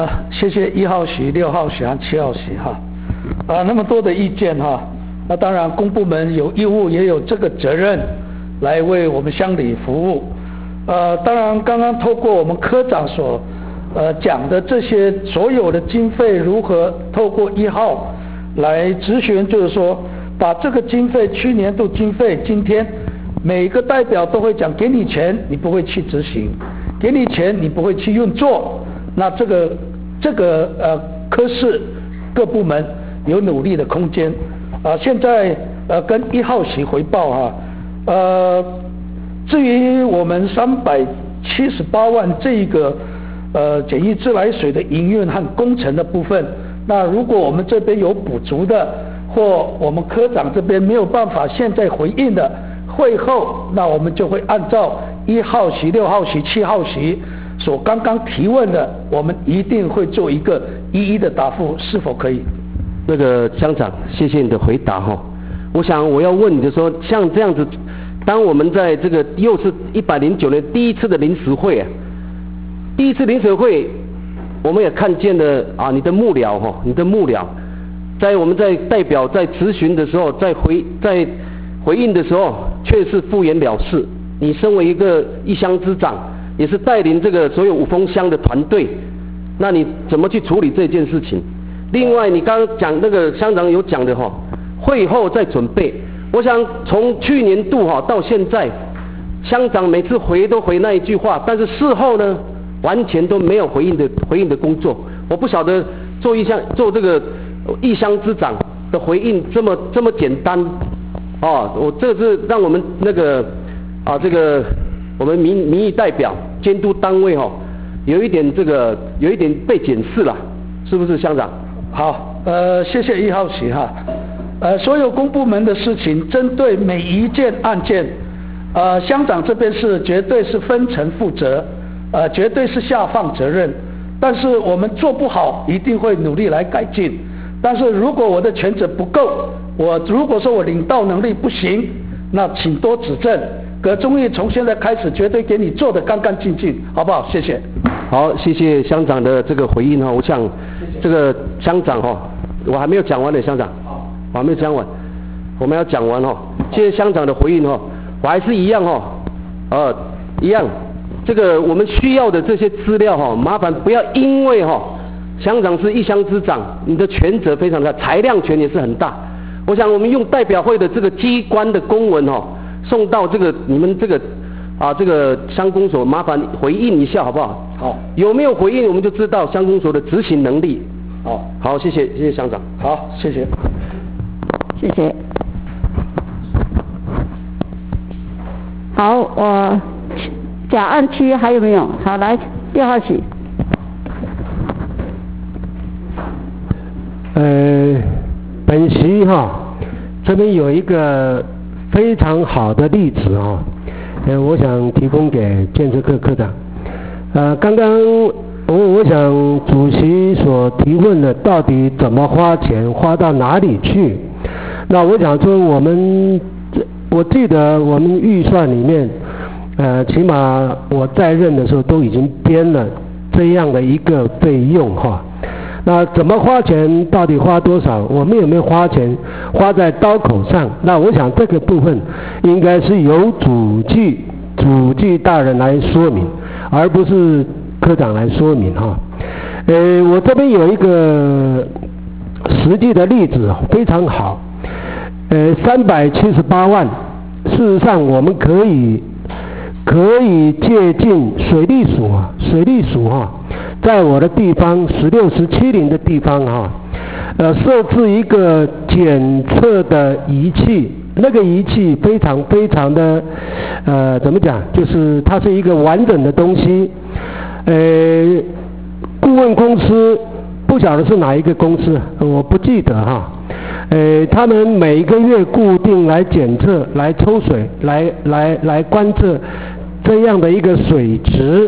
谢谢1号席、6号席和7号席哈。那么多的意见哈，那当然公部门有义务也有这个责任来为我们乡里服务。当然刚刚透过我们科长所讲的这些所有的经费如何透过1号来咨询，就是说把这个经费去年度经费，今天每个代表都会讲，给你钱你不会去执行，给你钱你不会去运作，那这个科室各部门有努力的空间。现在跟1号席回报哈，至于我们378万这个简易自来水的营运和工程的部分，那如果我们这边有补足的，或我们科长这边没有办法现在回应的，会后那我们就会按照1号席、6号席、7号席所刚刚提问的，我们一定会做一个一一的答复，是否可以？ 那个乡长，谢谢你的回答哈。我想我要问你的说，像这样子，当我们在这个又是109年第一次的临时会啊，第一次临时会，我们也看见了啊，你的幕僚哈，你的幕僚，在我们在代表在质询的时候，在回应的时候，却是敷衍了事。你身为一个一乡之长，也是带领这个所有五峰乡的团队，那你怎么去处理这件事情？另外，你刚刚讲那个乡长有讲的哈，会后再准备。我想从去年度哈到现在，乡长每次回都回那一句话，但是事后呢，完全都没有回应的工作。我不晓得做这个一乡之长的回应这么简单，我这是让我们那个这个我们民意代表监督单位有一点被检视了，是不是乡长？ 好，谢谢1号席哈。所有公部门的事情，针对每一件案件，乡长这边是绝对是分层负责，绝对是下放责任。但是我们做不好，一定会努力来改进。但是如果我的权责不够，如果说我领导能力不行，那请多指正。葛忠义从现在开始，绝对给你做得干干净净，好不好？谢谢。 好，谢谢乡长的这个回应我想这个乡长我还没有讲完呢，乡长，我还没有讲完，我们要讲完谢谢乡长的回应我还是一样一样，这个我们需要的这些资料麻烦不要因为乡长是一乡之长，你的权责非常大，裁量权也是很大。我想我们用代表会的这个机关的公文送到你们这个乡公所，麻烦回应一下好不好？ 好， 有没有回应我们就知道乡公所的执行能力。好，谢谢乡长。 好，谢谢。 谢谢。好，我甲案区还有没有？好，来6号席。 本席这边有一个非常好的例子我想提供给建设科科长。刚刚我想主席所提问的到底怎么花钱，花到哪里去？那我想说我记得我们预算里面，起码我在任的时候都已经编了这样的一个费用那怎么花钱，到底花多少，我们有没有花钱花在刀口上？那我想这个部分应该是由主计大人来说明，而不是科长来说明我这边有一个实际的例子非常好，378万，事实上我们可以借鉴水利署在我的地方16、17的地方设置一个检测的仪器，那个仪器非常的怎么讲，就是它是一个完整的东西。顾问公司不晓得是哪一个公司，我不记得他们每一个月固定来检测、来抽水、来观测这样的一个水质。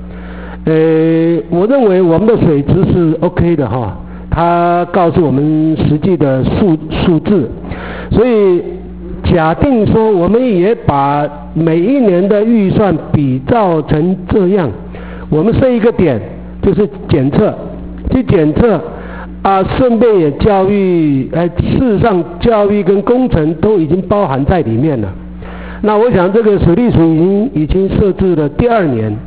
我认为我们的水质是 OK 的他告诉我们实际的数字，所以假定说我们也把每一年的预算比照成这样，我们设一个点就是检测， 去检测，顺便也教育，事实上教育跟工程都已经包含在里面了。那我想这个水利署已经设置了第2年，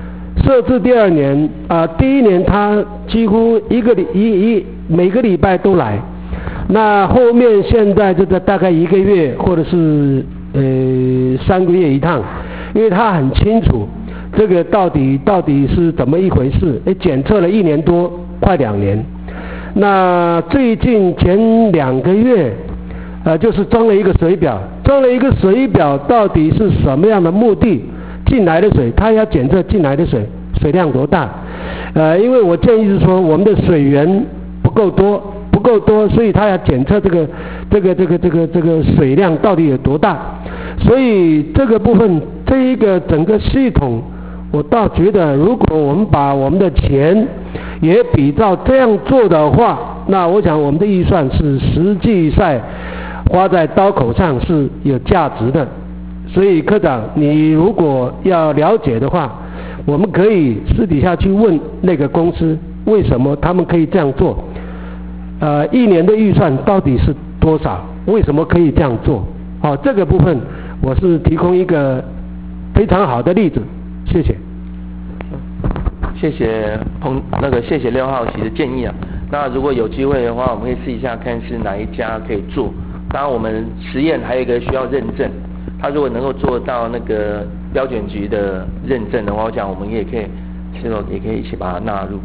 第1年他几乎每个礼拜都来，那后面现在就在大概1个月或者是3个月一趟，因为他很清楚这个到底是怎么一回事，检测了1年多，快2年。那最近前2个月，就是装了一个水表，到底是什么样的目的？进来的水，他要检测进来的水量多大？因为我建议是说我们的水源不够多，所以他要检测这个水量到底有多大。所以这个部分，这一个整个系统，我倒觉得，如果我们把我们的钱也比照这样做的话，那我想我们的预算是实际上花在刀口上是有价值的。所以科长，你如果要了解的话，我们可以私底下去问那个公司，为什么他们可以这样做？1年的预算到底是多少？为什么可以这样做？这个部分我是提供一个非常好的例子，谢谢。 谢谢6号席的建议啊。那如果有机会的话，我们可以试一下看是哪一家可以做。当然，我们实验还有一个需要认证，他如果能够做到那个标准局的认证的话，我想我们也可以一起把它纳入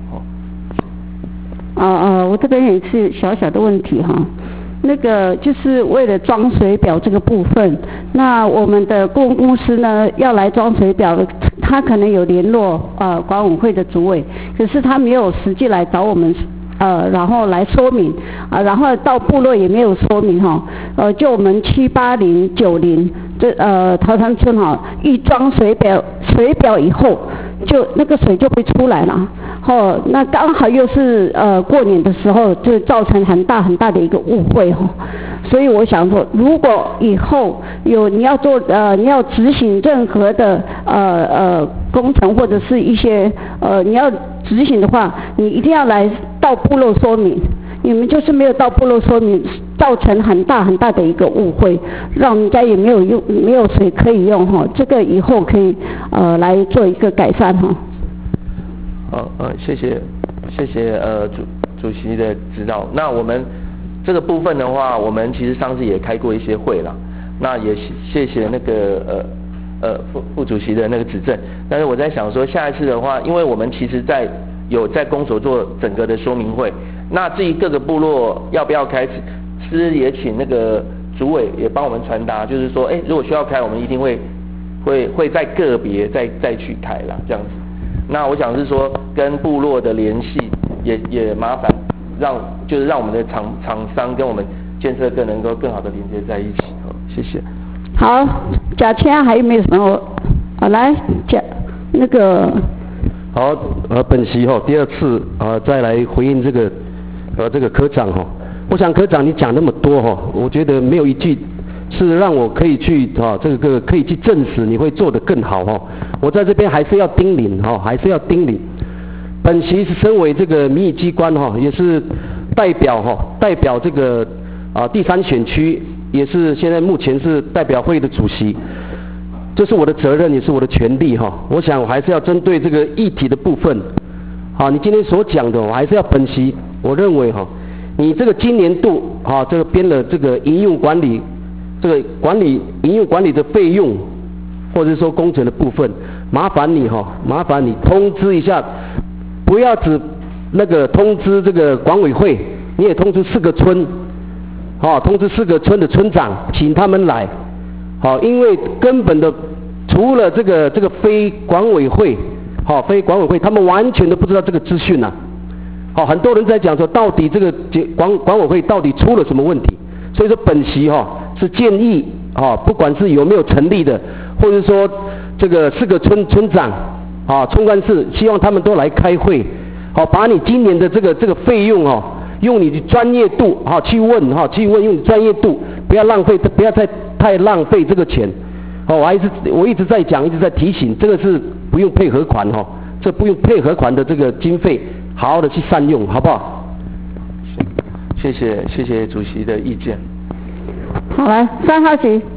我这边也是小小的问题哈。那个就是为了装水表这个部分，那我们的顾问公司呢要来装水表，他可能有联络管委会的主委，可是他没有实际来找我们然后来说明然后到部落也没有说明就我们780、90桃山村一装水表以后，就那个水就会出来了。那刚好又是过年的时候，就造成很大的一个误会所以我想说，如果以后你要执行任何的工程或者是一些你要执行的话，你一定要来到部落说明。你们就是没有到部落说明，造成很大的一个误会，让人家也没有水可以用这个以后可以来做一个改善谢谢主席的指导。那我们这个部分的话，我们其实上次也开过一些会了，那也谢谢那个副主席的那个指正。但是我在想说，下一次的话，因为我们其实有在公所做整个的说明会，那至于各个部落要不要开始，是也请那个主委也帮我们传达，就是说，如果需要开，我们一定会在个别再去开啦，这样子。那我想是说，跟部落的联系也麻烦，让我们的厂商跟我们建设更能够更好的连接在一起。谢谢。 好，贾谦还有没有什么？来讲那个。 好，本席第2次再来回应这个科长我想科长你讲那么多我觉得没有一句是让我可以去可以去证实你会做得更好我在这边还是要叮咛本席是身为这个民意机关也是代表这个第3选区，也是现在目前是代表会的主席。这是我的责任，也是我的权利我想我还是要针对这个议题的部分你今天所讲的我还是要分析。我认为你这个今年度这个编了这个营用管理营用管理的费用，或者说工程的部分，麻烦你通知一下，不要只那个通知这个管委会，你也通知4个村通知4个村的村长，请他们来因为根本的除了这个非管委会他们完全都不知道这个资讯很多人在讲说到底这个管委会到底出了什么问题。所以说本席是建议不管是有没有成立的，或者说这个4个村长村干事，希望他们都来开会把你今年的这个费用用你的专业度去问用你专业度，不要太浪费这个钱我一直在讲，一直在提醒，这个是不用配合款这不用配合款的这个经费好好的去善用，好不好？ 谢谢主席的意见。 好，来3号席。